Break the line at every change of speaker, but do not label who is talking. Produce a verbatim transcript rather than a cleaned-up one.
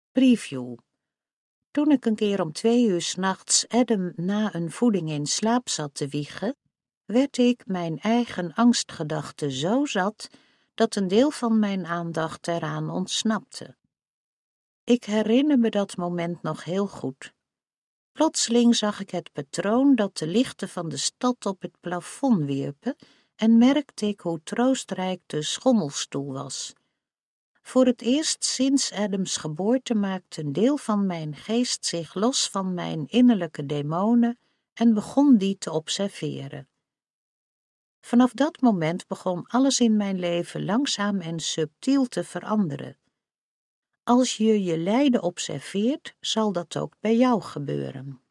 Preview. Toen ik een keer om twee uur 's nachts Adam na een voeding in slaap zat te wiegen, werd ik mijn eigen angstgedachten zo zat dat een deel van mijn aandacht eraan ontsnapte. Ik herinner me dat moment nog heel goed. Plotseling zag ik het patroon dat de lichten van de stad op het plafond wierpen en merkte ik hoe troostrijk de schommelstoel was. Voor het eerst sinds Adams geboorte maakte een deel van mijn geest zich los van mijn innerlijke demonen en begon die te observeren. Vanaf dat moment begon alles in mijn leven langzaam en subtiel te veranderen. Als je je lijden observeert, zal dat ook bij jou gebeuren.